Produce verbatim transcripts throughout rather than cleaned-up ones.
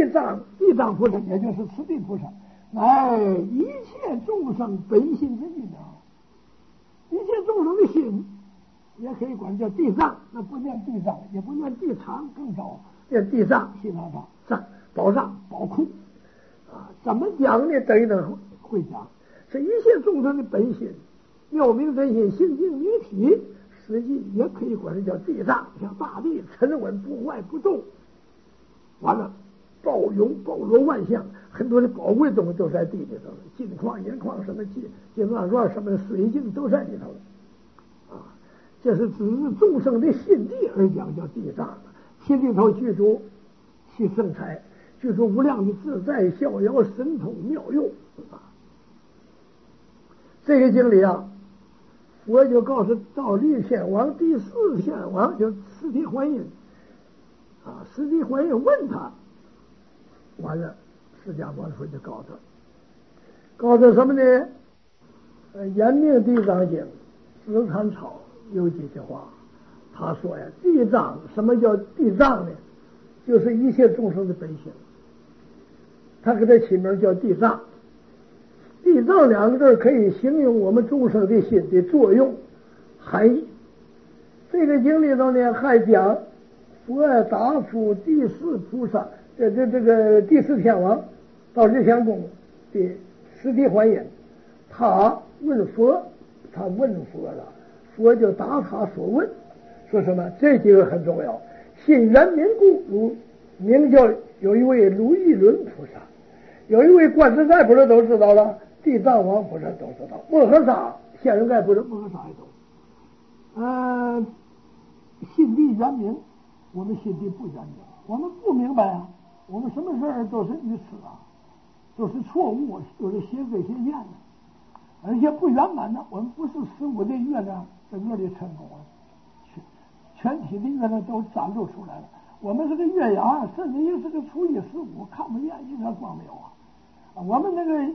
地藏，地藏菩萨也就是慈地菩萨，乃一切众生本心之地名。一切众生的心也可以管叫地藏，那不念地藏，也不念地藏，更糟，念地藏，心上藏藏宝藏宝库啊！怎么讲呢？等一等会讲，是一切众生的本心，妙明真心，心净明体，实际也可以管这叫地藏，像大地沉稳不坏不动，完了包容包罗万象，很多的宝贵东西都在地里头，金矿银矿什么金金钻钻什么水晶都在里头啊！这是指众生的心地而讲叫地藏，心里头居住其圣才，居住无量的自在逍遥神通妙用啊！这个经里啊，佛就告诉到立天王第四天王就释提桓因啊，释提桓因问他，完了释迦牟尼佛就告诉他，告诉什么呢？呃，延命地藏经紫檀草有几句话，他说呀，地藏，什么叫地藏呢？就是一切众生的本性，他给他起名叫地藏。地藏两个字可以形容我们众生的心的作用含义。这个经里头呢，还讲佛答复第四菩萨，这这这个第四天王到日天宫的释提桓因，他问佛，他问佛了，佛就答他所问，说什么？这几个很重要。信缘民故，如名叫有一位卢翊伦菩萨，有一位观自在菩萨都知道了，地藏王菩萨都知道，摩诃萨现人盖不是摩诃萨也懂。呃，心地圆明，我们心地不圆明，我们不明白啊，我们什么事儿都是愚痴啊，都是错误，都是邪恶邪见的，而且不圆满的。我们不是十五的月亮整个的成功了，全体的月亮都展露出来了。我们这个月牙甚至于是个初一十五看不见，一点光没有啊！我们那个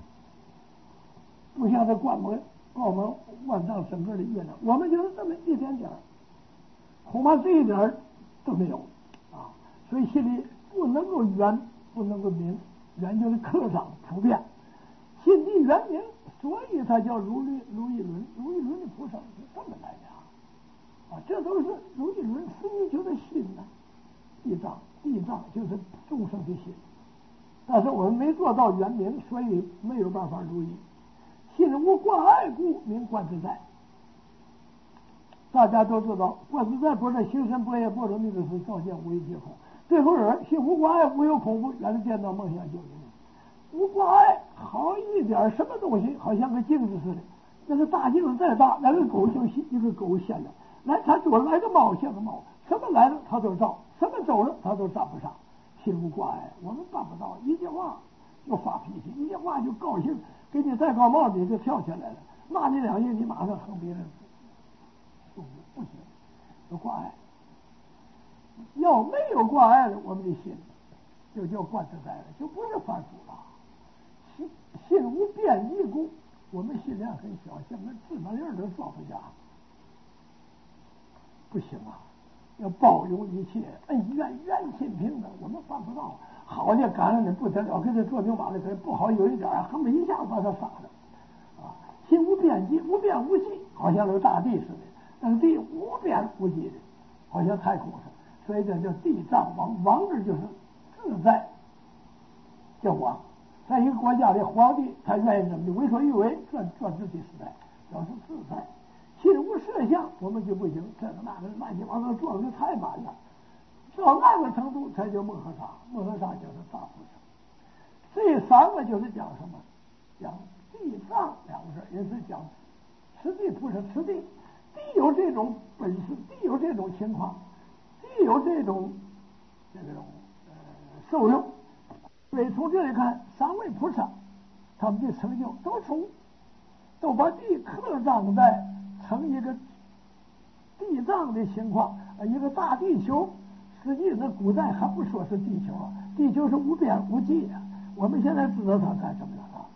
不像这光芒光芒万丈整个的月亮，我们就是这么一点点，恐怕这一点都没有啊！所以心里不能够圆，不能够明，圆就是课上普遍，心地圆明，所以他叫如律如翊伦，如翊伦的菩萨是这么来的啊！这都是如翊伦，实际就是心呐。地藏，地藏就是众生的心，但是我们没做到圆明，所以没有办法如意。心无挂碍故，名观自在。大家都知道，观自在不是行深般若波罗蜜多时，照见无一皆空。最后人心无挂碍，无有恐怖，远离颠倒梦想，就无无挂碍，好一点什么东西，好像个镜子似的。那个大镜子再大，来个狗就一个狗现了，来他左来个猫像个猫，什么来了他都照。什么走了他都站不上，心无挂碍，我们办不到。一句话就发脾气，一句话就高兴，给你戴高帽你就跳起来了，骂你两句你马上横别人，不行，有挂碍。要没有挂碍了，我们的心就叫观自在了，就不是凡夫了。心心无边际故，我们心量很小，像个芝麻粒都装不下，不行啊！要包容一切，恩怨冤亲平等，我们办不到。好的感恩的不得了，跟他做牛马的可不好，有一点恨不一下把他杀了啊！心无边际，无边无际，好像那个大地似的，那个地无边无际的，好像太空似的，所以这叫地藏王。王字就是自在，叫王。在一个国家的皇帝，他愿意怎么的为所欲为，这这自己时代，表示自在。心无设相，我们就不行，这个那个乱七八糟做的太满了，到那个程度才叫摩诃萨，摩诃萨就是大菩萨。这三个就是讲什么？讲地藏两个字，也是讲持地菩萨持地，地有这种本事，地有这种情况，地有这种这种呃受用。所以从这里看，三位菩萨他们的成就都从都把地刻章在成一个地藏的情况，一个大地球。实际上古代还不说是地球啊，地球是无边无际啊。我们现在知道它干什么了啊？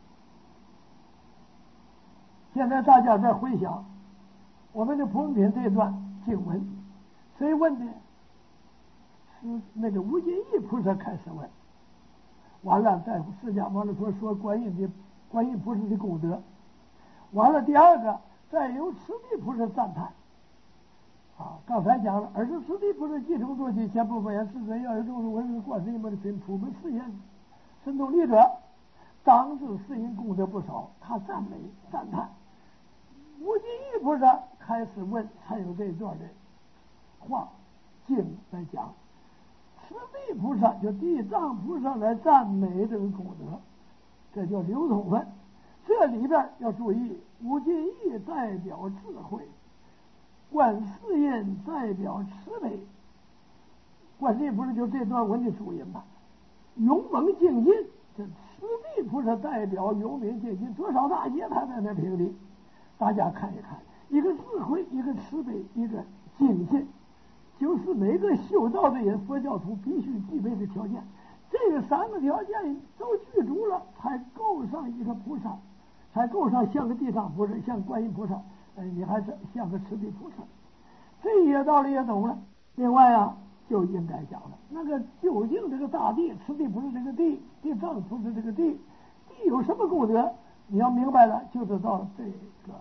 现在大家在回想我们的普门品这段经文，谁问的？ 是那个无尽意菩萨开始问，完了在释迦牟尼佛说观音的观音菩萨的功德，完了第二个再由慈地菩萨赞叹。啊，刚才讲了，尔时慈地菩萨即成坐起，前不言世尊要有众生闻是观世音菩萨品普门誓言神通力者，当知世因功德不少，他赞美赞叹。无尽意菩萨开始问，才有这段的话经来讲。慈地菩萨就地藏菩萨来赞美这个功德，这叫流通分。这里边要注意，无尽意代表智慧，观世音代表慈悲。观世音菩萨就这段文的主音吧。勇猛精进，这慈地菩萨代表勇猛精进，多少大劫他在那平地。大家看一看，一个智慧，一个慈悲，一个精进，就是每个修道的人，佛教徒必须具备的条件。这个三个条件都具足了，才够上一个菩萨，才够上像个地藏菩萨，像观音菩萨，呃，你还是像个慈地菩萨。这些道理也懂了。另外啊，就应该讲了，那个究竟这个大地，慈地菩萨这个地，地藏菩萨这个地，地有什么功德？你要明白了，就知道这个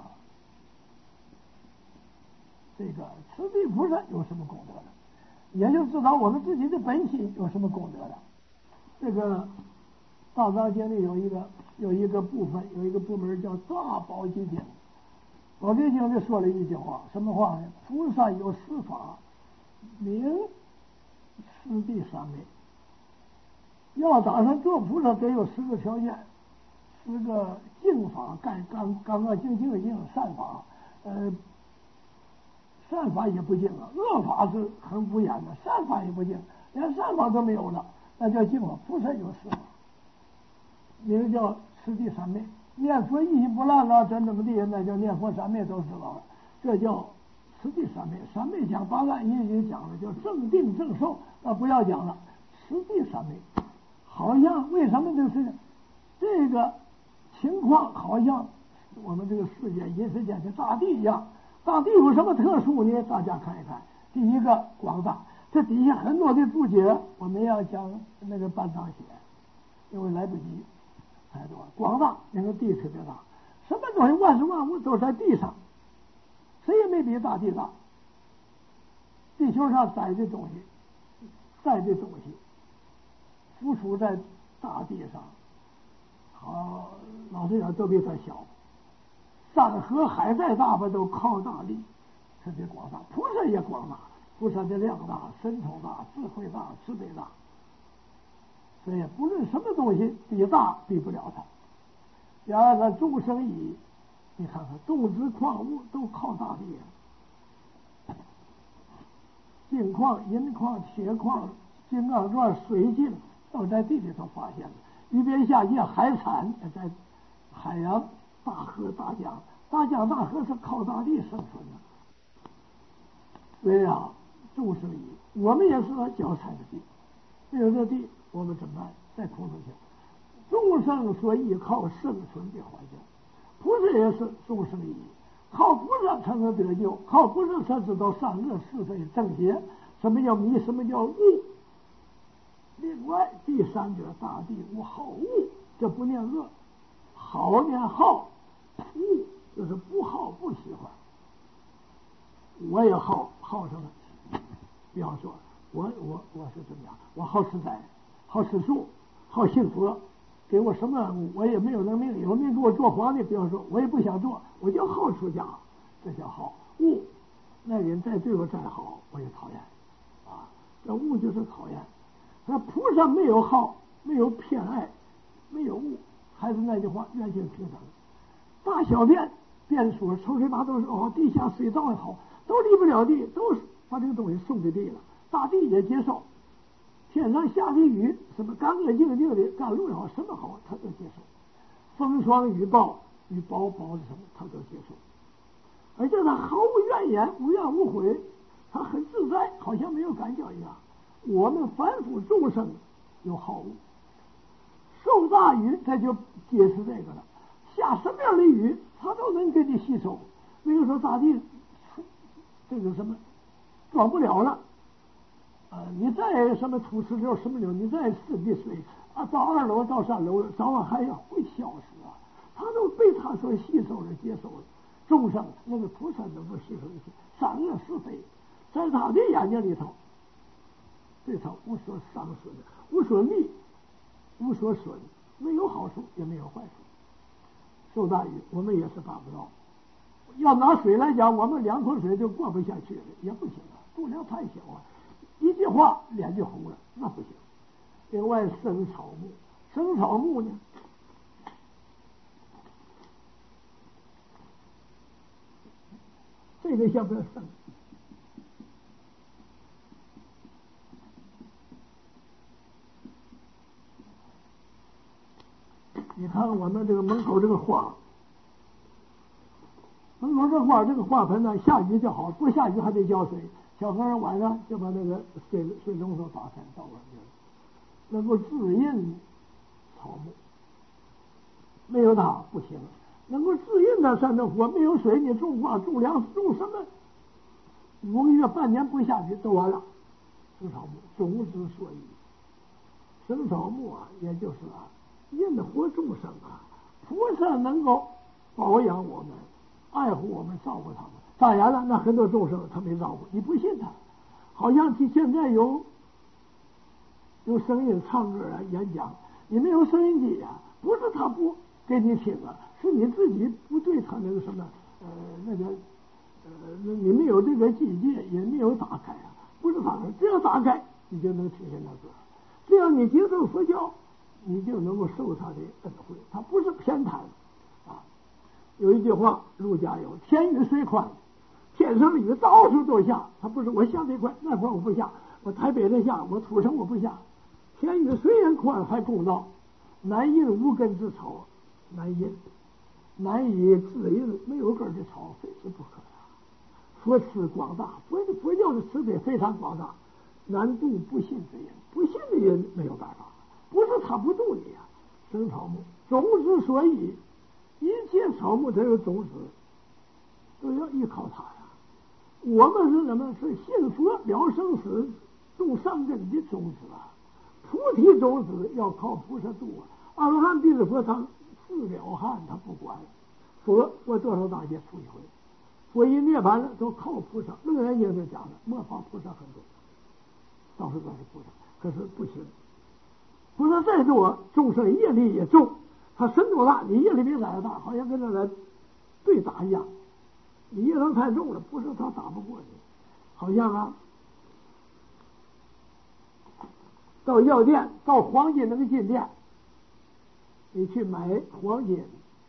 这个慈地菩萨有什么功德了，也就知道我们自己的本心有什么功德了。这个大藏经里有一个有一个部分，有一个部门叫大宝积经。宝积经里说了一句话，什么话呢？菩萨有十法，名十地三昧。要打算做菩萨，得有十个条件，十个净法，干干干干净净的净，善法，呃，善法也不净啊，恶法是很无眼的，善法也不净，连善法都没有了，那叫净法。菩萨有十法，名叫十地三昧。念佛一心不乱了，怎怎么地，那叫念佛三昧都知道了，这叫十地三昧。三昧讲八万一已经讲了，叫正定正受，那不要讲了。十地三昧，好像为什么就是这个情况，好像我们这个世界人世间的大地一样。大地有什么特殊呢？大家看一看。第一个广大，这底下很多的注解，我们要讲那个半藏写，因为来不及。太多了，广大，那个地特别大，什么东西万事万物都在地上，谁也没比大地大。地球上栽的东西，栽的东西，浮出在大地上，好，老实讲都比它小。山河海再大吧，都靠大地，特别广大。菩萨也广大，菩萨的量大，神通大，智慧大，慈悲大。所以不论什么东西比大比不了它。第二个众生以，你看看动植矿物都靠大地啊，金矿、银矿、铁矿、金刚钻、水晶都在地里头发现的。鱼边下界海产也在海洋、大河、大江，大江大河是靠大地生存的。所以啊，众生以，我们也是脚踩的地，没有这地。我们怎么办？在空中去。众生所依靠生存的环境，菩萨也是众生依，靠菩萨才能得救，靠菩萨才知道善恶是非正邪，什么叫迷，什么叫悟。另外第三者，大地无好恶，这不念恶，好念好，恶就是不好不喜欢。我也好好什么？比方说，我我我是怎么样？我好吃斋。好吃素，好信佛，给我什么我也没有能命，有命给我做皇帝，比方说我也不想做，我就好出家，这叫好恶。那人再对我再好，我也讨厌啊，这恶就是讨厌。那菩萨没有好，没有偏爱，没有恶，还是那句话，愿性平等。大小便便说抽水马都是哦，地下水道也好，都离不了地，都是把这个东西送给地了，大地也接受。天上下的雨，什么干干净净的甘露也好，什么好，他都接受。风霜雨暴，雨雹雹子什么，他都接受。而且他毫无怨言，无怨无悔，他很自在，好像没有感觉一样。我们凡夫众生有好恶，受大雨，他就揭示这个了。下什么样的雨，他都能给你吸收。没有说大地这个什么装不了了。 啊，你在什么土石流什么流，你在四地水啊，到二楼到三楼，早晚还要会消失啊。他都被他所吸收了、接受了。众生那个菩萨能够吸收一切善恶是非，在他的眼睛里头，对他无所伤失的，无所利，无所损，没有好处也没有坏处。受大雨我们也是办不到。要拿水来讲，我们两口水就过不下去了，也不行啊，度量太小啊。一句话脸就红了，那不行。另外生草木，生草木呢，这个要不要生？你看我们这个门口这个花，门口这花，这个花盆呢，下雨就好，不下雨还得浇水。小和尚晚上就把那个水水龙头打开到外面，能够滋润草木。没有它不行，能够滋润它才能活。没有水，你种花、种粮、种什么，五个月、半年不下去都完了。生草木，种之所以生草木啊，也就是啊，因活众生啊，菩萨能够保养我们、爱护我们、照顾他们。当然了，那很多众生他没照顾，你不信他。好像现在有有声音唱歌啊、演讲，你没有收音机呀、啊，不是他不给你听啊，是你自己不对他那个什么呃那个呃你没有这个境界，也没有打开啊，不是他的，只要打开，你就能听见那歌。只要你接受佛教，你就能够受他的恩惠，他不是偏袒啊。有一句话，儒家有“天雨水宽”。天上的雨到处都下，他不是我下这块那块我不下，我台北的下，我土城我不下。天雨虽然宽还公道，难引无根之草，难引难以滋润没有根的草，非是不可呀。佛慈广大，佛的佛教的慈悲非常广大，难度不信之人，不信的人没有办法，不是他不度你呀。生草木，种之所以一切草木都有种子，都要依靠它呀。我们是什么？是信佛了生死种善根的种子啊！菩提种子要靠菩萨度啊！阿罗汉弟子佛他自了汉他不管，佛我多少大劫出一回，佛一涅槃了都靠菩萨。楞严经就讲了，末法菩萨很多，到处都是菩萨，可是不行。菩萨再多，众生业力也重，他身多大，你业力比他大，好像跟那来对打一样。你业能太重了，不是他打不过你。好像啊，到药店，到黄金那个金店，你去买黄金，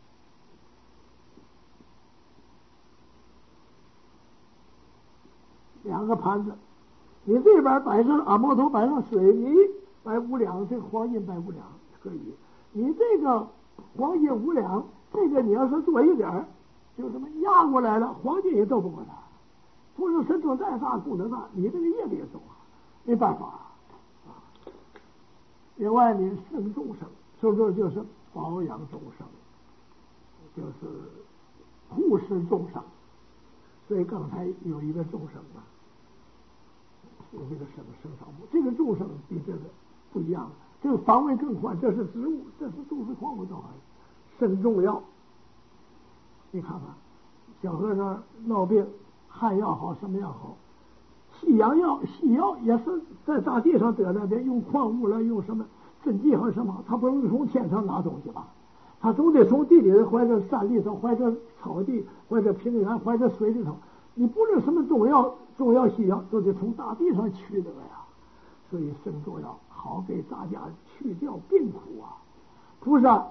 两个盘子，你这边摆上阿毛头，摆上水，你摆五两，这个黄金摆五两可以。你这个黄金五两，这个你要是多一点，就这么压过来了，黄金也斗不过他。不是身多再大，功德大，你这个业力也重啊，没办法啊。另外，你生众生，生众就是保养众生，就是护持众生。所以刚才有一个众生啊，有这个什么生草木，这个众生比这个不一样，这个范围更宽，这是植物，这是种子矿物都还生重要。你看看，小和尚闹病，汉药好，什么药好？西洋药、西药也是在大地上得来的，用矿物来，用什么针剂和什么，他不能从天上拿东西吧？他总得从地里或者山里头，或者草地，或者平原，或者水里头。你不论什么中药、中药、西药，都得从大地上取得呀。所以生重要，好给大家去掉病苦啊！菩萨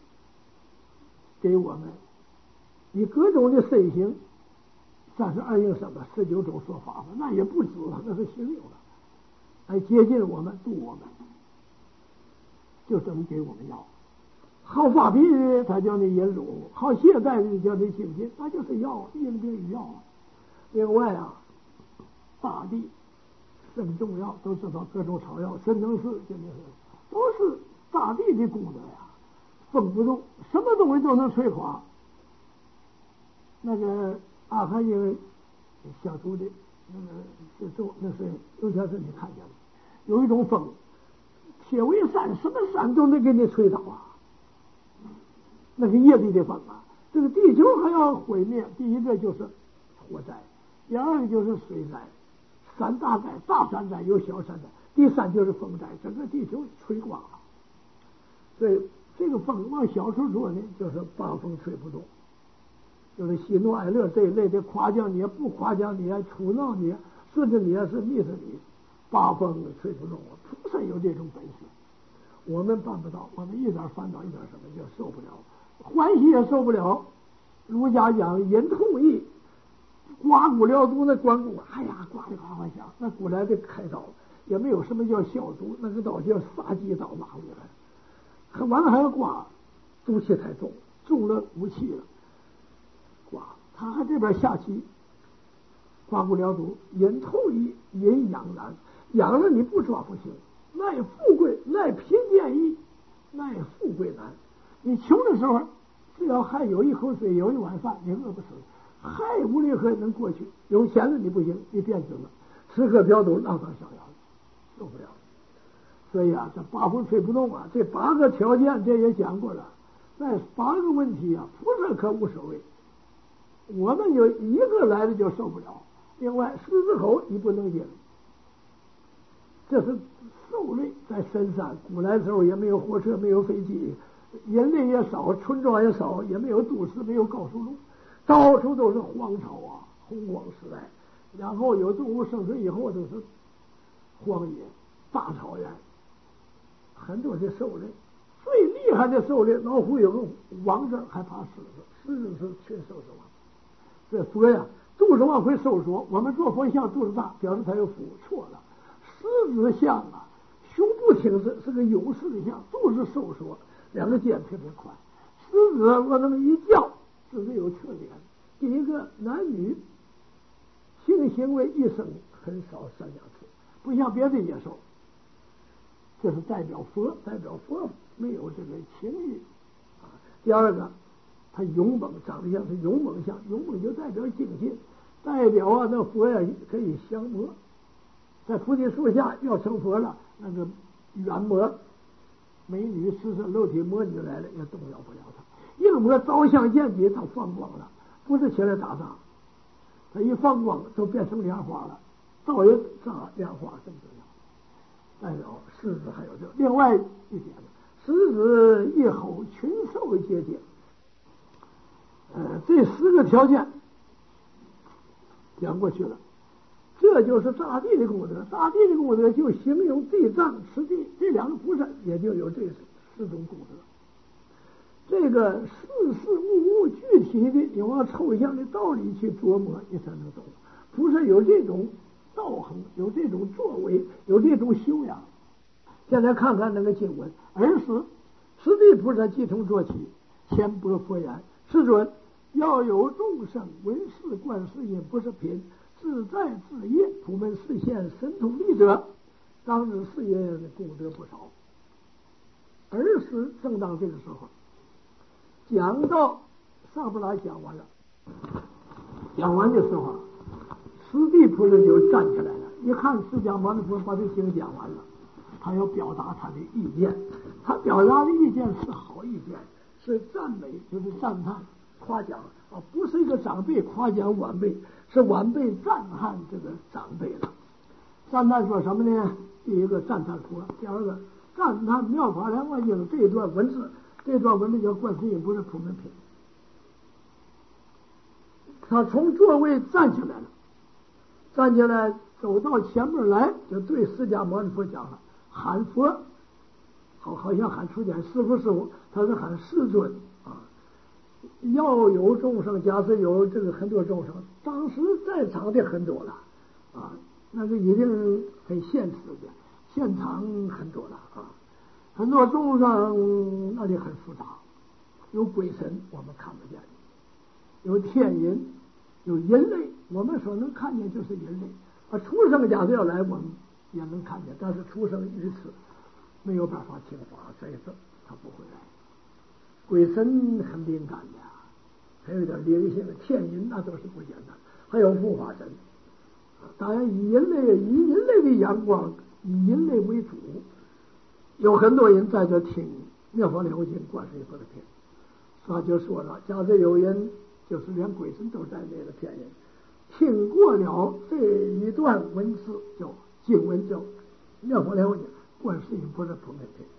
给我们以各种的身形，三十二应生的十九种说法了，那也不止了，那是形有了，来接近我们，度我们，就这么给我们药。好发脾气，他叫你引辱；好懈怠的，叫你精进，那就是药，因病与药啊。另外啊，大地生重要，都知道各种草药，神农氏就那是都是大地的功德呀。风不动，什么东西都能吹垮。那个阿含英小徒弟那个这周那是有天是你看见了，有一种风，铁围山什么山都能给你吹倒啊，那是业力的风啊。这个地球还要毁灭，第一个就是火灾，第二个就是水灾，三大灾，大山灾有小山灾，第三就是风灾，整个地球吹光了。所以这个风往小处说呢，就是八风吹不动，就是喜怒哀乐这一类的，夸奖你不夸奖你，出闹你，顺着你是逆着你，八风吹不动。菩萨有这种本事，我们办不到，我们一点烦恼一点什么就受不了，欢喜也受不了。儒家讲忍痛意，刮骨疗毒那关骨，哎呀，刮的哗哗响，那古来的开刀也没有什么叫消毒，那个刀叫杀鸡刀，拿回来，还完了还要刮，毒气太重，中了武器了，刮，他还这边下棋，刮骨疗毒，忍痛意，忍养然，养了你不抓不行，耐富贵，耐贫贱易，耐富贵难。你穷的时候，只要还有一口水，有一碗饭，你饿不死，还无论何能过去。有钱了你不行，你变质了，吃喝嫖赌，浪荡逍遥，受不了。所以啊，这八风吹不动啊，这八个条件这也讲过了。那八个问题啊，菩萨可无所谓，我们有一个来了就受不了。另外，狮子吼你不能忍，这是受累在深山。古来时候也没有火车，没有飞机，人类也少，村庄也少，也没有都市，没有高速路，到处都是荒草啊，洪荒时代。然后有动物生存以后都是荒野、大草原，很多的兽类。最厉害的兽类，老虎有个王字，还怕狮子，狮子是群兽之王。这佛呀，肚子往回收缩，我们做佛像肚子大，表示他有福，错了。狮子像啊，胸部挺直，是个勇士的像，肚子收缩，两个肩特别宽。狮子我那么一叫，狮子有特点，第一个男女性行为一生很少三两次，不像别的野兽，这是代表佛，代表佛没有这个情欲啊。第二个，他勇猛，长得像是勇猛像，勇猛就代表精进，代表啊那佛呀可以降魔，在菩提树下要成佛了，那个远魔美女赤身肉体魔女来了也动摇不了他，硬魔刀相剑戟他放光了，不是起来打仗，他一放光都变成莲花了，刀也扎莲花这么重要。代表狮子还有这另外一点，狮子一吼群兽皆惊。呃，这十个条件讲过去了，这就是大地的功德。大地的功德就形容地藏持地这两个菩萨，也就有这四种功德。这个事事物物具体的，你往抽象的道理去琢磨，你才能懂。菩萨有这种道行，有这种作为，有这种修养。现在看看那个经文，尔时十地菩萨即同坐起，谦薄佛言：世尊，要有众生闻是观世音不是品，自在自业，普门示现神通力者，当日事业的功德不少。尔时正当这个时候，讲到上不拉讲完了，讲完的时候，十地菩萨就站起来了，一看释迦牟尼佛把这经讲完了，他要表达他的意见，他表达的意见是好意见，是赞美，就是赞叹夸奖啊，不是一个长辈夸奖晚辈，是晚辈赞叹这个长辈了。赞叹说什么呢？第一个赞叹佛，第二个赞叹妙法莲华经这一段文字，这段文字叫观世音不是普门品。他从座位站起来了，站起来走到前面来，就对释迦牟尼佛讲了，喊佛，好好像喊出点师父师父，他是喊世尊啊。要有众生，假设有这个很多众生，当时在场的很多了啊，那个一定很现实的，现场很多了啊，很多众生那里很复杂，有鬼神我们看不见，有天人，有人类，我们所能看见就是人类啊。畜生假设要来，我们也能看见，但是畜生于此没有办法听法，所以说他不会来。鬼神很敏感的，还有点灵性的，天人那都是不简单，还有护法神， 当然以人类以人类的眼光，以人类为主。有很多人在这听《妙法莲华经》观世音菩萨篇，他就说了，假设有人就是连鬼神都在内的骗人，听过了这一段文字叫经文叫《妙法莲华经》观世音菩萨普门篇，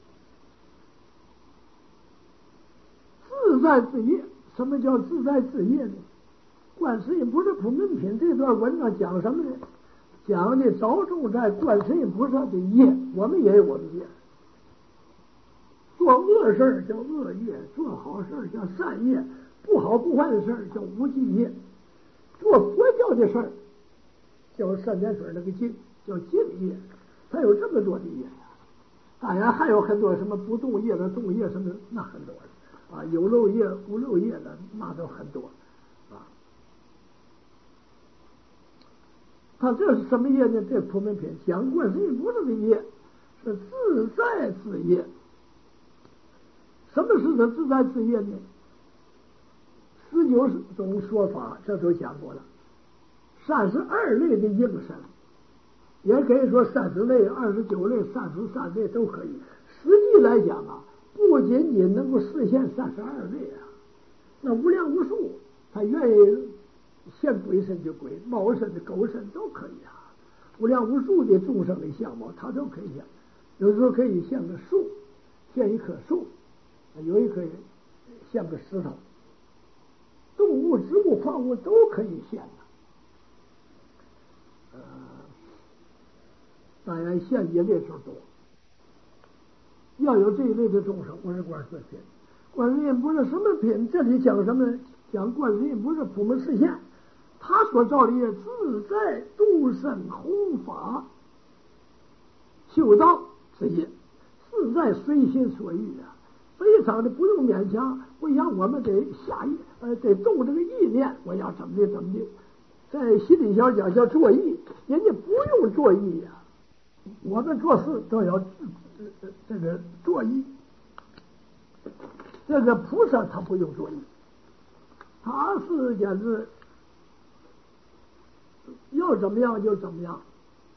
自在之业。什么叫自在之业呢？观世音菩萨普门品这段文章讲什么呢？讲的着重在观世音菩萨的业，我们也有我们业。做恶事叫恶业，做好事叫善业，不好不坏的事叫无记业。做佛教的事叫三点水那个净，叫净业。它有这么多的业呀，当然还有很多什么不动业的动业什么的，那很多啊，有漏业无漏业的那都很多啊。他这是什么业呢？这普门品讲观世音菩萨的业是自在之业。什么是这自在之业呢？十九种说法这都讲过了，三十二类的应身，也可以说三十类、二十九类、三十三类都可以。实际来讲啊，不仅仅能够实现三十二类啊，那无量无数，他愿意现鬼身就鬼，猫身的狗身都可以啊，无量无数的众生的相貌，他都可以现。有时候可以现个树，现一棵树，有一棵现个石头，动物、植物、矿物都可以现的。呃，当然现一类时候多。要有这一类的众生，我是观世音品。观世音不是什么品？这里讲什么？讲观世音不是普门示现，他所造的业自在度生弘法修道之业，自在随心所欲啊，非常的不用勉强，不像我们得下意呃得动这个意念，我要怎么的怎么的，在心理学讲叫作意，人家不用作意呀、啊，我们做事都要这个作意，这个菩萨他不用作意，他是简直要怎么样就怎么样。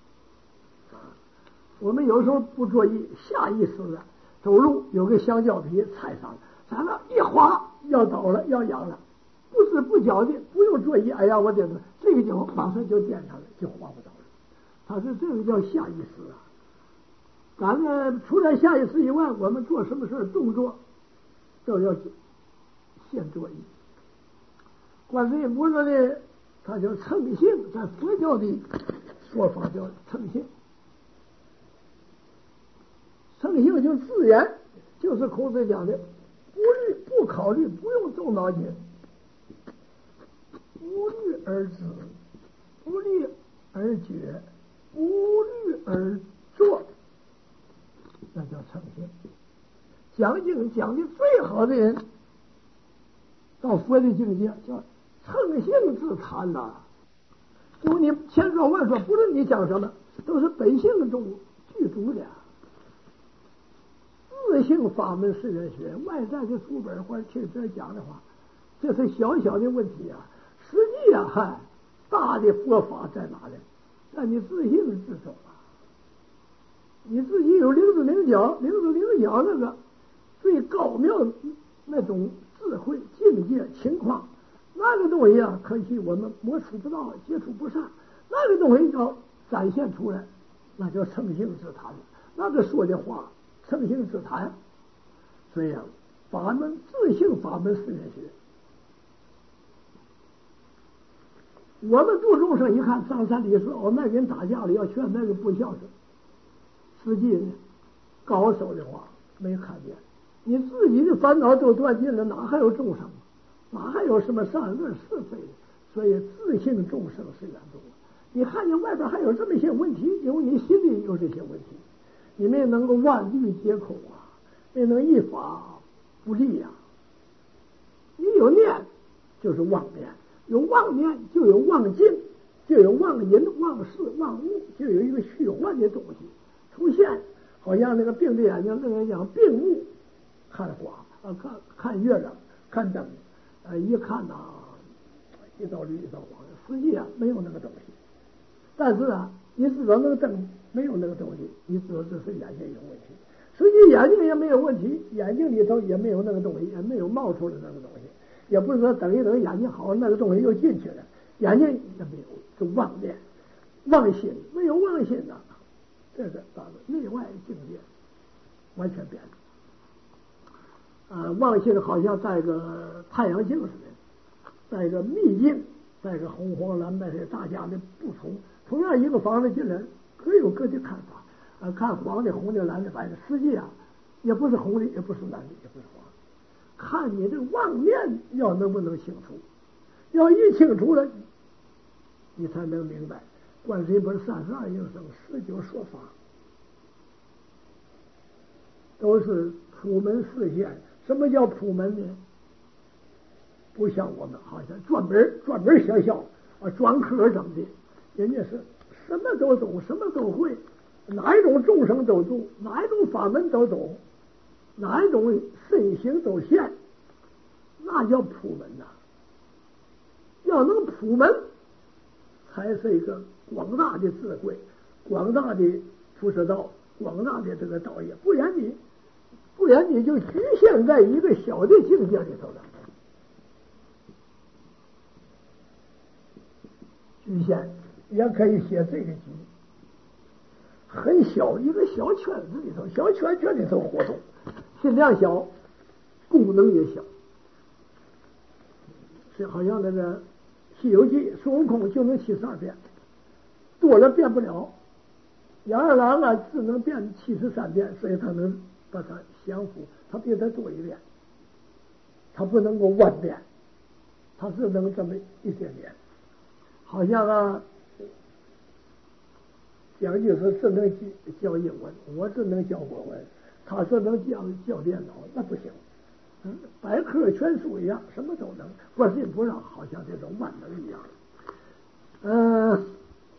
我们有时候不作意，下意识的走路有个香蕉皮踩上了，咱们一滑要倒了要仰了，不知不觉的不用作意，哎呀我得这个脚马上就垫上了，就滑不倒了。他是这个叫下意识啊。咱们除了下意识以外，我们做什么事动作都要现作意。观世音菩萨呢，他叫乘性，在佛教的说法叫乘性。乘性就自然，就是孔子讲的，不虑不考虑，不用动脑筋，不虑而知，不虑而觉，不虑而做，那叫乘性。讲经讲的最好的人，到佛的境界叫乘性自谈呐。就你千说万说，不论你讲什么，都是本性中具足的。自性法门是人学，外在的书本或者听这讲的话，这是小小的问题啊。实际啊，嗨，大的佛法在哪里？在你自性之中啊。你自己有灵子灵角，灵子灵角那个最高妙那种智慧境界情况，那个东西啊，可惜我们摸触不到，接触不上。那个东西要展现出来，那叫乘性之谈。那个说的话。乘性之谈，所以啊，法门自性法门是人学。我们度众生一看张三李四哦，那人打架了要劝那个不孝顺，实际呢，高手的话没看见，你自己的烦恼都断尽了，哪还有众生？哪还有什么善恶是非？所以自性众生是缘多。你看见外边还有这么一些问题，因为你心里有这些问题。你没能够万虑皆空啊，没能一法不立呀、啊。你有念就是妄念，有妄念就有妄境，就有妄淫、妄事、妄物，就有一个虚幻的东西出现，好像那个病的眼睛，那个讲病目，看花啊，看看月亮，看灯，呃，一看呐、啊，一道绿一道黄，实际啊没有那个东西。 但是啊，你知道那个灯没有那个东西，你知道这是眼睛有问题。实际眼睛也没有问题，眼睛里头也没有那个东西，也没有冒出来那个东西，也不是说等一等眼睛好，那个东西又进去了，眼睛也没有，是妄念、妄心，没有妄心的，这个到了内外境界完全变了。呃，妄心好像在个太阳镜似的，在个秘境，在个红黄蓝白的大家的不同，同样一个房子进来，各有各的看法。呃，看黄的、红的、蓝的、白的，实际啊，也不是红的，也不是蓝的，也不是黄的，看你这个妄念要能不能清楚，要一清楚了，你才能明白。观世音菩萨三十二应生，十九说法，都是普门示现。什么叫普门呢？不像我们好像专门专门学校啊，专科整的，人家是什么都懂，什么都会。哪一种众生都度，哪一种法门都懂，哪一种身形都现，那叫普门呐、啊。要能普门，才是一个广大的智慧，广大的菩萨道，广大的这个道业。不然你，不然你就局限在一个小的境界里头了。局限也可以写这个局。很小一个小圈子里头，小圈圈里头活动，心量小，功能也小。是好像那个《西游记》，孙悟空就能七十二变，多了变不了。杨二郎啊，只能变七十三变，所以他能把它降服，他比他多一变，他不能够万变，他只能这么一点点。好像啊。讲就是只能教英文，我只能教国文，他只能教教电脑，那不行。嗯，百科全书一样，什么都能。观世音菩萨好像这种万能一样。嗯、呃，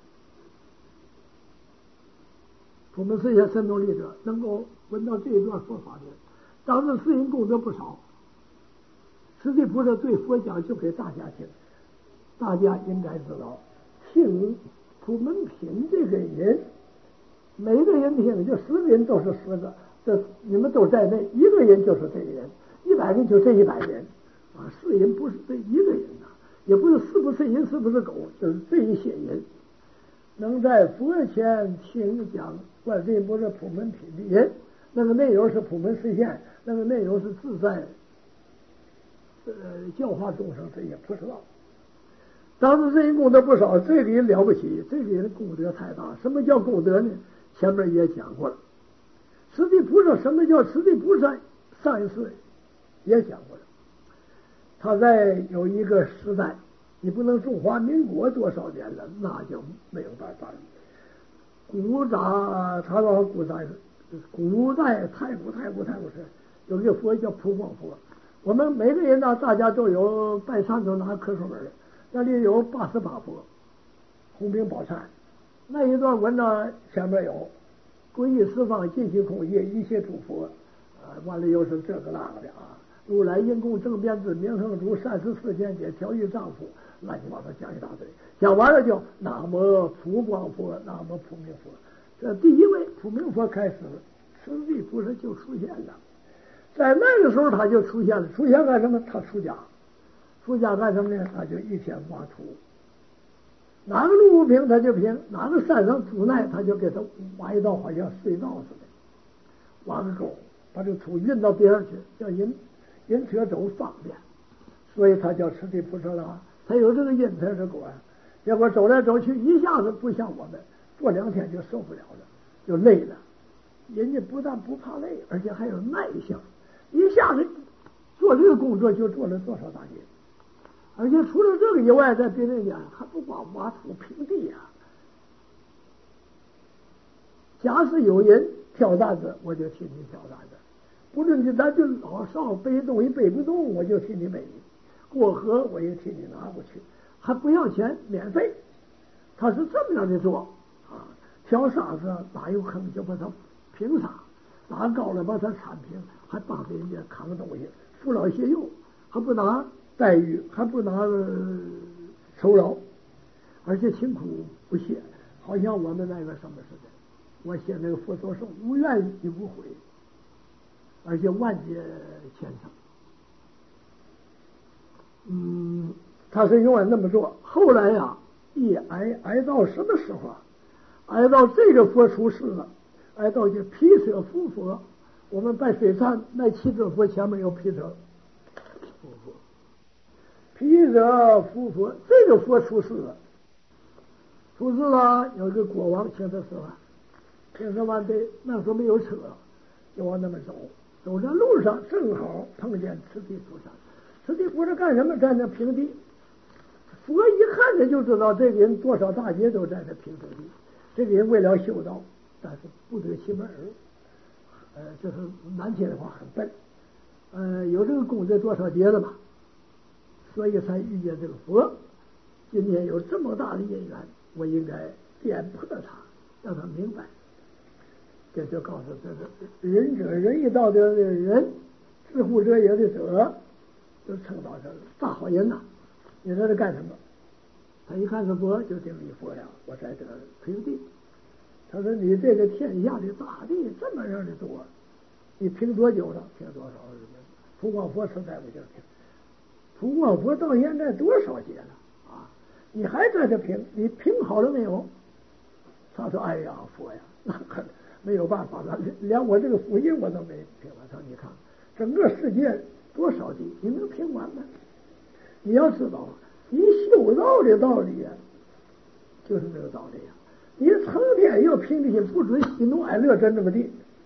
我们这些神通力者能够闻到这一段佛法的，当时世人功德不少。实际菩萨对佛讲就给大家听，大家应该知道，听。普门品这个人，每个人听就十个人都是十个，这你们都在内，一个人就是这个人，一百人就这一百人啊，是人不是这一个人呐、啊，也不是是不是人是不是狗，就是这一些人能在佛前听讲观世音菩萨普门品的人，那个内容是普门实现，那个内容是自在呃教化众生，这也不知道。当时这人功德不少，这个人了不起，这个人功德太大。什么叫功德呢？前面也讲过了。实地菩萨，什么叫实地菩萨？上一次也讲过了。他在有一个时代，你不能中华民国多少年了，那就没有办法了。古早他说古代古代太古太古太古是有一个佛叫普光佛，我们每个人呢，大家都有拜忏都拿科书本的。那里有八十八佛，红兵宝忏，那一段文呢前面有皈依十方尽其空业一切诸佛啊，完了又是这个那个的啊，如来因供正遍智明恒主善十四见解调御丈夫，乱七八糟讲一大堆，讲完了就南无普光佛，南无普明佛。这第一位普明佛开始，实地菩萨就出现了，在那个时候他就出现了，出现干什么？他出家。出家干什么呢？他就一天挖土，哪个路不平他就平，哪个山上阻碍他就给他挖一道好像隧道似的，挖个沟，把这个土运到边上去，叫人人车走方便，所以他叫持地菩萨了。他有这个因才是果，结果走来走去一下子不像我们，做两天就受不了了，就累了。人家不但不怕累，而且还有耐性，一下子做这个工作就做了多少大年。而且除了这个以外，在别人家还不光挖土平地呀、啊。假使有人挑担子，我就替你挑担子；不论你咱就老少背东西背不动，我就替你背。过河我也替你拿过去，还不要钱，免费。他是这么样的做啊，挑沙子哪有坑就把它平沙，拿高了把它铲平，还帮着人家扛东西，扶老携幼，还不拿待遇，还不拿酬劳，而且辛苦不懈。 好像我们那个什么似的，我写那个佛陀说无怨亦无悔，而且万劫千生。嗯，他是永远那么做。后来呀、啊，一挨挨到什么时候啊？挨到这个佛出世了，挨到这毗舍浮佛。我们拜水忏那七尊佛前面有毗舍浮佛，毗舍浮佛这个佛出世了，出世了，有一个国王请他吃饭，请吃饭对，那时候没有车，就往那么走，走在路上正好碰见慈地菩萨。慈地菩萨干什么？在那平地。佛一看着就知道这个人多少大劫都在这平地。这个人为了修道，但是不得其门而入，呃，就是难听的话很笨，呃，有这个功德多少劫了嘛，所以才遇见这个佛。今天有这么大的因缘，我应该点破他，让他明白。这就告诉这个仁者仁义道德的仁，知乎者也的者，就称到这大好人呐、啊。你说这干什么？他一看是佛，就定义佛呀，我在这平地。他说你这个天下的大地这么样的多，你平多久了？平多少日子？普光佛时代不就平？普光佛到现在多少劫了啊？你还在这平？你平好了没有？他说哎呀佛呀，那可没有办法了，连我这个福音我都没平了。他说你看整个世界多少地，你能平完吗？你要知道，你修道的道理啊，就是这个道理啊。你成天要平地心，不准喜怒哀乐真这么地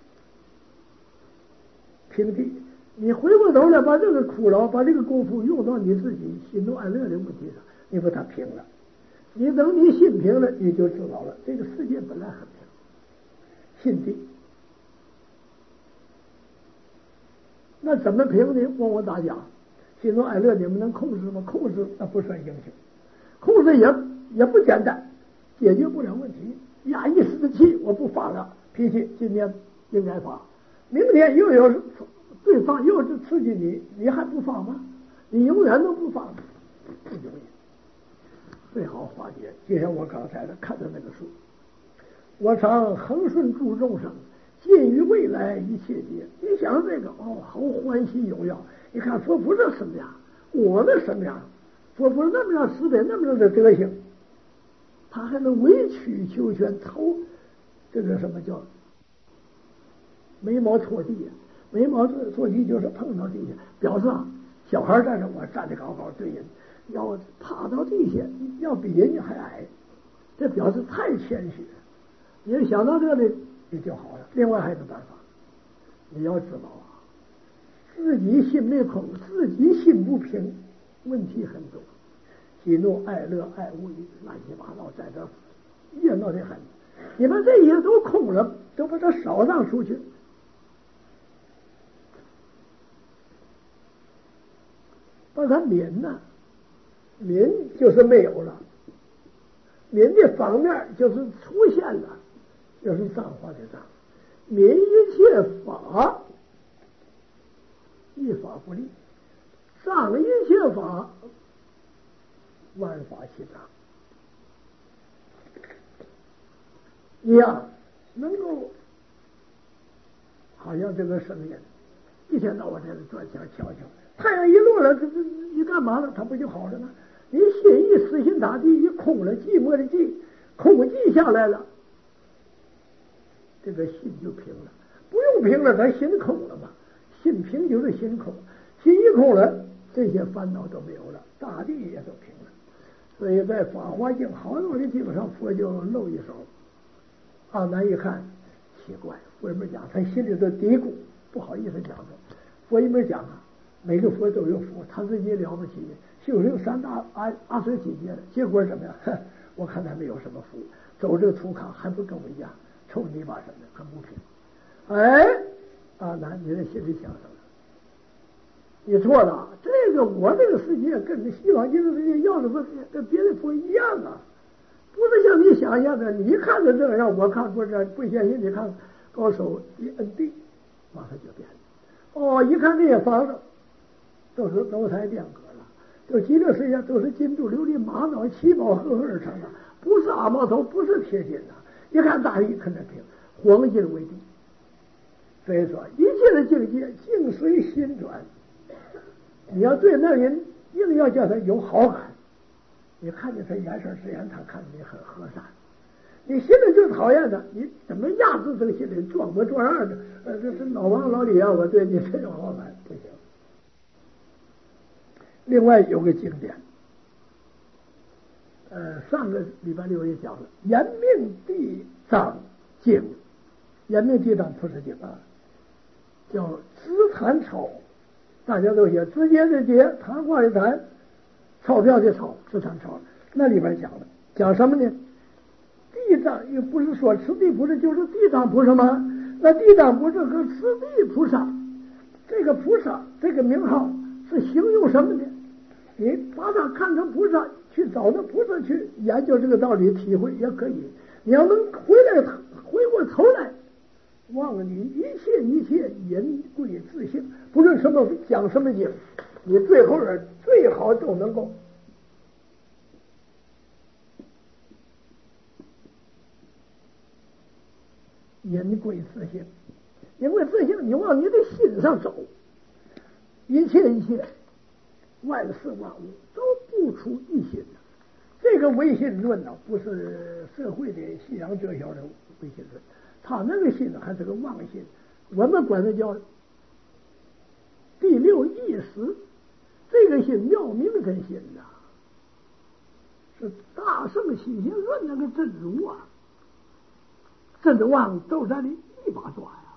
平地。你回过头来把这个苦劳，把这个功夫用到你自己喜怒哀乐的问题上，你把它平了。你等你心平了，你就知道了，这个世界本来很平，心地。那怎么平呢？问我大家。喜怒哀乐你们能控制吗？控制那不算英雄，控制也也不简单，解决不了问题。压一时的气，我不发了脾气，今天应该发，明天又有对方又是刺激你，你还不发吗？你永远都不发，不容易。最好化解。就像我刚才的看的那个书，我常恒顺诸众生，尽于未来一切劫。你想这个哦，好欢喜荣耀。你看佛菩萨什么样，我们什么样？佛菩萨那么样慈悲，那么样的德行，他还能委曲求全，头这个什么叫眉毛错地呀？眉毛错地就是碰到地下，表示啊，小孩在这，我站得高高，对人要趴到地下，要比人家还矮，这表示太谦虚了。你想到这里，你就好了。另外还有个办法，你要知道啊。自己心没空，自己心不平，问题很多，喜怒哀乐爱恶乱七八糟，在这热闹的很。你们这些都空了，都把它扫荡出去。把它泯呢，泯就是没有了，泯的方面就是出现了，就是脏话的脏，泯一切法。一法不立，障一切法，万法齐障。你呀，能够好像这个声音，一天到晚在这转圈瞧瞧，太阳一落了，这这你干嘛了？它不就好了吗？你心一死心塌地，一空了，寂寞的寂，空寂下来了，这个心就平了，不用平了，咱心空了嘛。心平就是心空，心一空了，这些烦恼都没有了，大地也都平了。所以在《法华经》好多的地方上，佛就露一手。阿难一看，奇怪，佛没讲，他心里头嘀咕，不好意思讲的。佛一没讲啊，每个佛都有福，他自己了不起，修行三大阿阿僧祇劫了，结果怎么样？我看他没有什么福，走这个途坎还不跟我一样，臭泥巴什么的，很不平。哎。阿难，你在心里想什么？你错了，这个我这个世界跟你西方极乐世界要的不跟别的不一样啊，不是像你想象的，你看着这样，我看不是不相信，你看高手一摁地，马上就变了。哦，一看这些房子都是楼台殿阁了，就极乐世界都是金珠琉璃玛瑙七宝合合而成的， 不是阿毛头，不是铁金呐。一看大禹跟着听，黄金为地。所以说，一切的境界境随心转。你要对那人硬要叫他有好感，你看见他眼神之言，他看你很和善。你心里就讨厌他，你怎么压制这个心里，装模作样的？呃，这是老王老李啊，我对你真有好感，不行。另外有个经典，呃，上个礼拜六也讲了，延命地藏经，延命地藏菩萨经啊，叫支坛钞，大家都写直接的接，谈话的谈，钞票的钞，支坛钞。那里边讲了，讲什么呢？地藏又不是说持地菩萨就是地藏菩萨吗？那地藏菩萨和持地菩萨，这个菩萨这个名号是形容什么呢？你把它看成菩萨，去找那菩萨去研究这个道理，体会也可以。你要能回来，回过头来，忘了你一切一切人归自性，不论什么讲什么经，你最后人最好都能够人归自性。因为自性，你往你的心上走，一切一切万事万物都不出一心的。这个唯心论呢，不是社会的西洋哲学的唯心论，他那个心还是个妄心，我们管它叫第六意识。这个心妙明真心呐，是大圣起心论那个真如啊，真妄都在里一把抓呀。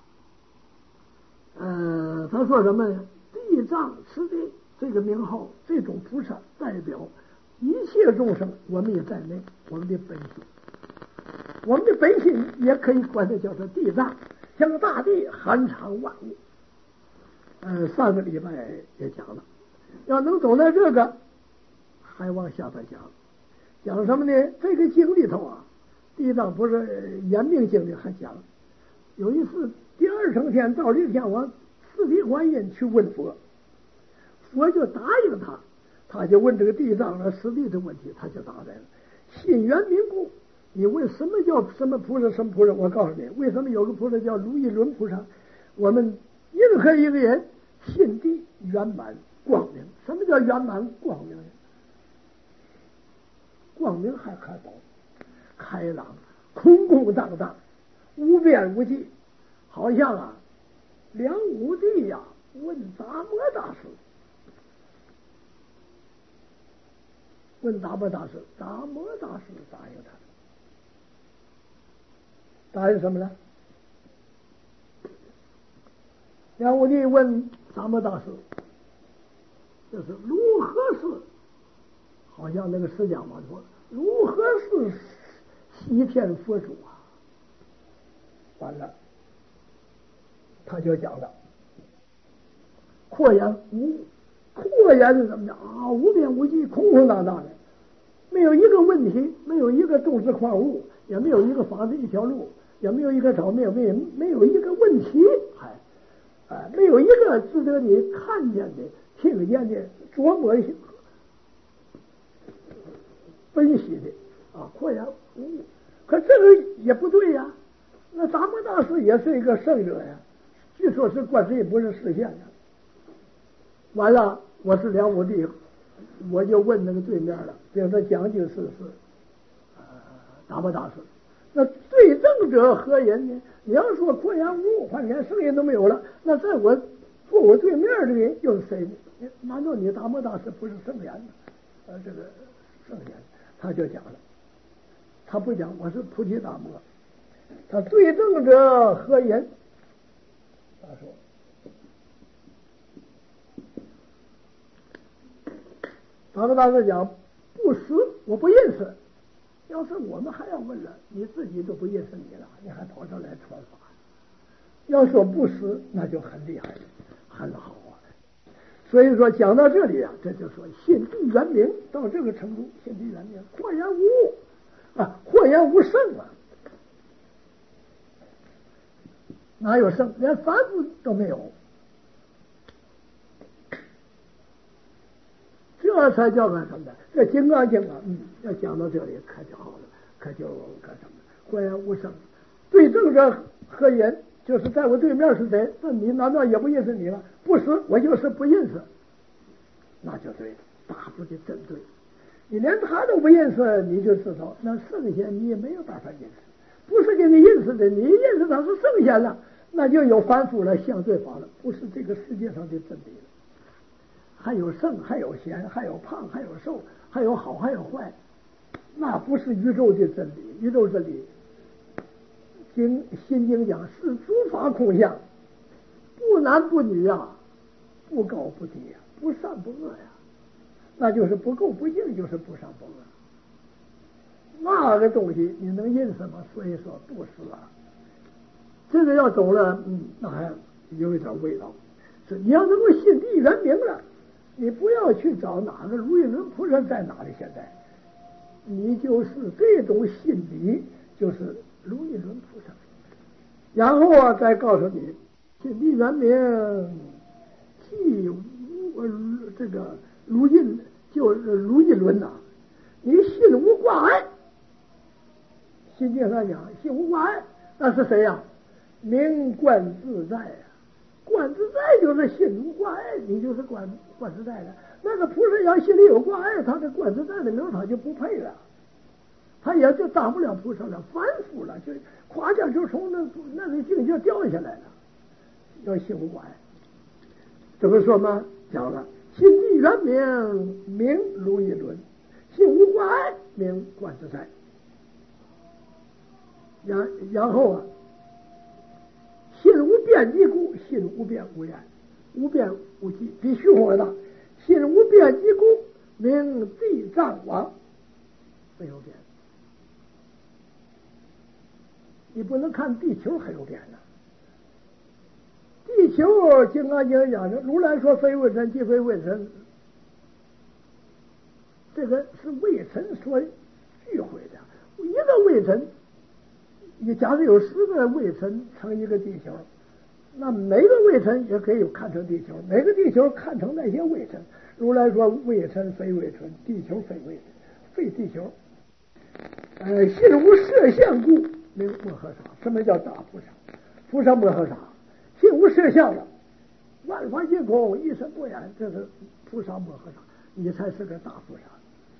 呃，他说什么呢？地藏持地这个名号，这种菩萨代表一切众生，我们也在内，我们的本性，我们的本性也可以管它叫做地藏，像大地含藏万物。呃，上个礼拜也讲了，要能走到这个，还往下边讲，讲什么呢？这个经里头啊，地藏不是延命经里还讲，有一次第二层天到六天王四谛观音去问佛，佛就答应他，他就问这个地藏和实地的问题，他就答来了。心缘明故，你问什么叫什么菩萨什么菩萨？我告诉你，为什么有个菩萨叫如意轮菩萨？我们任何一个人心地圆满光明。什么叫圆满光明呢？光明还看到开朗、空空荡荡、无边无际，好像啊，梁武帝呀、啊、问达摩大师，问达摩大师，达摩大师答应他，答应什么呢？梁武帝问达摩大师，就是如何是，好像那个释迦牟尼说，如何是西天佛祖啊？完了，他就讲了，阔言无，阔言是怎么讲啊？无边无际，空空荡荡的，没有一个问题，没有一个动植矿物，也没有一个房子一条路，也没有一个草，没有没有没有一个问题，还啊，没有一个值得你看见的、听见的、琢磨分析的啊，阔言无物。可这个也不对呀、啊，那达摩大师也是一个圣者呀，据说是观世音不是实现的。完了，我是梁武帝，我就问那个对面了，比如说讲究是是呃达摩大师，那对证者何人呢？你要说阔言无物，换天声音都没有了，那在我坐我对面的人又是谁呢？难道你达摩大师不是圣贤吗？呃，这个圣贤，他就讲了，他不讲我是菩提达摩，他对证者何人？他说，达摩大师讲不识，我不认识。要是我们还要问了，你自己都不认识你了，你还跑这来传法？要说不识，那就很厉害了，很好啊。所以说讲到这里啊，这就说心地圆明到这个程度，心地圆明，豁然无物啊，豁然无圣啊，哪有圣？连凡夫都没有，这才叫个什么的？这《金刚经》啊，嗯，要讲到这里可就好了。 可就可什么，浑然无声。对正者何言？就是在我对面是谁？那你难道也不认识你吗？不是，我就是不认识。那就对了，大夫的针对。你连他都不认识，你就知道那圣贤你也没有办法认识。不是给你认识的，你认识他是圣贤了，那就有凡夫了，相对法了，不是这个世界上的真理了。还有圣，还有贤，还有胖，还有瘦，还有好，还有坏，那不是宇宙的真理。宇宙真理，经心经讲是诸法空相，不男不女呀、啊，不高不低呀、啊，不善不恶呀、啊，那就是不垢不净，就是不善不恶。那个东西你能认识吗？所以说不是啊。这个要走了，嗯，那还有一点味道。是你要能够心地圆明了，你不要去找哪个如意轮菩萨在哪里，现在你就是这种心理，就是如意轮菩萨。然后啊，再告诉你，心地圆明，既无这个如意，就是如意轮呐、啊，你心无挂碍。心经上讲，心无挂碍，那是谁呀、啊？名观自在呀、啊，观自在就是心无挂碍，你就是观观自在的。那个菩萨要心里有挂碍，他的观自在的名他就不配了，他也就当不了菩萨了，凡夫了，就夸下就从那那个境界掉下来了。要心无挂碍，怎么说吗？讲了，心地圆明，名如意轮；心无挂碍，名观自在。然然后啊，心无边际故，心无边无言，无边无际，比虚空大。心无边际故，名地藏王，没有边。你不能看地球还有边呢。地球金刚经讲的，如来说非微尘，即非微尘，这个是微尘所聚会的。一个微尘，你假如有十个微尘成一个地球，那每个微尘也可以看成地球，每个地球看成那些微尘。如来说微尘非微尘，地球非微尘，非地球。呃，心无摄相故，名摩诃萨。什么叫大菩萨？菩萨摩诃萨，心无摄相了，万法皆空，一尘不染，这是菩萨摩诃萨，你才是个大菩萨。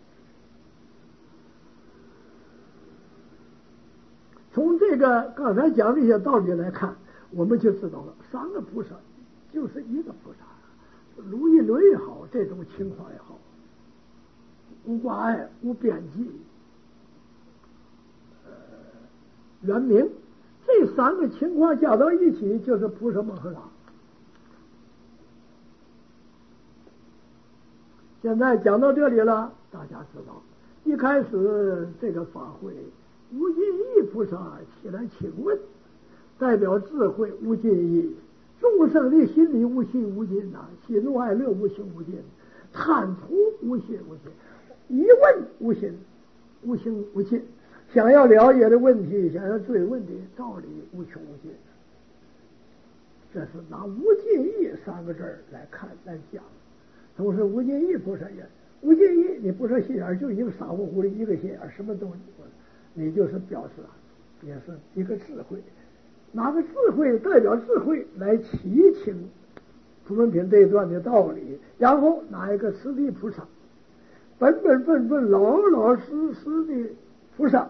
从这个刚才讲这些道理来看，我们就知道了，三个菩萨就是一个菩萨。如意轮也好，这种情况也好，无挂碍，无边际，呃，圆明，这三个情况加到一起，就是菩萨摩诃萨。现在讲到这里了，大家知道，一开始这个法会，无尽意菩萨起来请问，代表智慧无尽意。众生的心里无心无尽呐、啊，喜怒哀乐无心无尽，贪图无心无尽，疑问无心无心无尽，想要了解的问题，想要追问的道理无穷无尽。这是拿无尽意三个字来看来讲。同时无尽意菩萨也无尽意，你不是心眼就一个傻乎乎的一个心眼，什么东西你就是表示啊，也是一个智慧。拿个智慧代表智慧来提请普门品这一段的道理，然后拿一个慈地菩萨，本本分分老老实实的菩萨，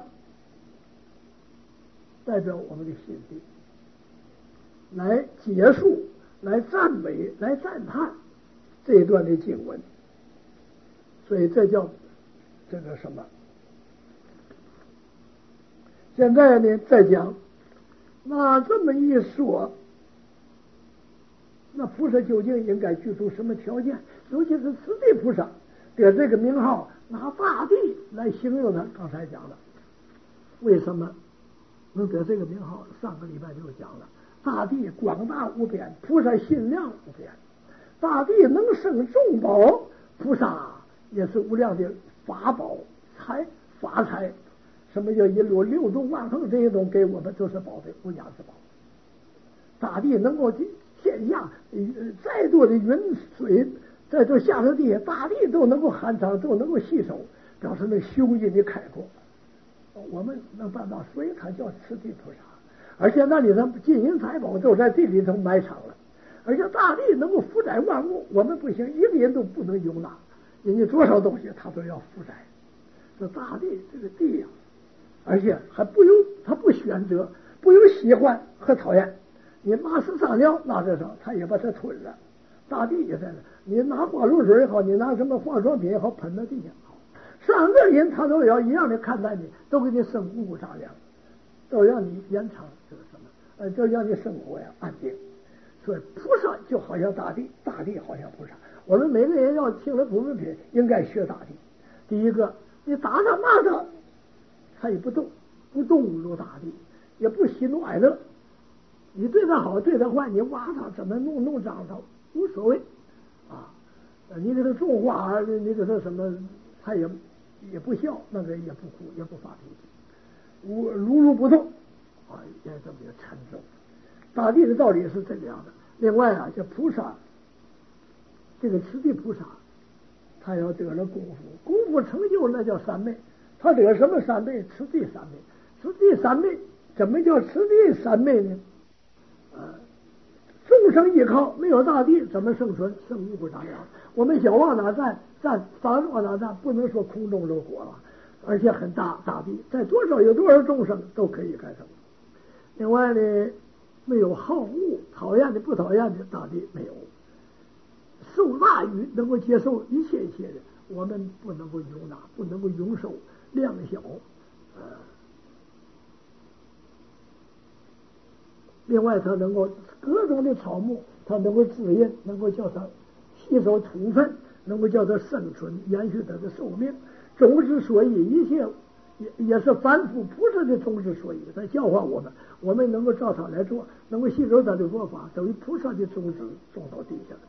代表我们的心地，来结束，来赞美，来赞叹这一段的经文。所以这叫这个什么？现在呢，再讲。那这么一说，那菩萨究竟应该具足什么条件？尤其是慈地菩萨的这个名号，拿大地来形容他。刚才讲了，为什么能得这个名号？上个礼拜就讲了，大地广大无边，菩萨心量无边，大地能生众宝，菩萨也是无量的法宝财法财。什么叫一路六度万恒？这些东西给我们都是宝贝，无价之宝。大地能够天下再多的云水，再多下到地下，大地都能够含藏，都能够吸收，表示那胸襟的开阔。 我们能办到，所以它叫此地菩萨。而且那里头金银财宝都在这里头埋藏了，而且大地能够负载万物，我们不行，一个人都不能容纳，人家多少东西他都要负载。这大地这个地呀、啊，而且还不由他不选择，不由喜欢和讨厌。你马屎撒尿拿这上，他也把它吞了。大地也在那，你拿花露水也好，你拿什么化妆品也好，喷到地下好，三个人他都要一样的看待你，都给你生五谷杂粮，都让你延长这个什么，呃，都让你生活呀安定。所以菩萨就好像大地，大地好像菩萨。我们每个人要听了普门品，应该学大地。第一个，你打他骂他，他也不动，不动如大地，也不喜怒哀乐。你对他好，对他坏，你挖他，怎么弄弄脏他，无所谓啊。你给他种花，你给他什么，他也也不笑，那个也不哭，也不发脾气，无如如不动啊，也这么个沉重。大地的道理是这个样的。另外啊，这菩萨，这个此地菩萨，他要得了功夫，功夫成就那叫三昧。他得什么三昧？此地三昧。此地三昧，怎么叫此地三昧呢？啊，众生依靠，没有大地怎么生存？生五谷杂粮。我们小往哪站？站房子往哪站？不能说空中楼阁了，而且很大大地，在多少有多少众生都可以干什么。另外呢，没有好恶，讨厌的不讨厌的大地没有。受大于能够接受一切一切的，我们不能够容纳，不能够容受，量小。呃，另外，它能够各种的草木，它能够滋润，能够叫它吸收土分，能够叫它生存，延续它的寿命。种之所以，一切也也是凡夫菩萨的种之所以，它教化我们，我们能够照它来做，能够吸收它的佛法，等于菩萨的种子种到地下。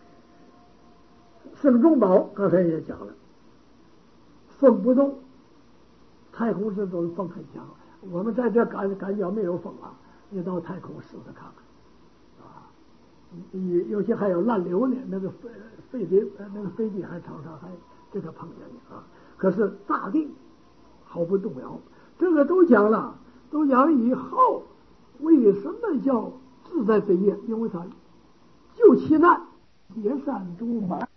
生中宝刚才也讲了，风不动，太空这种风很强。我们在这感感觉没有风啊，你到太空试试看看啊。你有些还有乱流呢，那个飞飞机那个飞机还常常还这个碰见你啊。可是大地毫不动摇，这个都讲了，都讲以后为什么叫自在之业？因为它救其难，解山诸烦。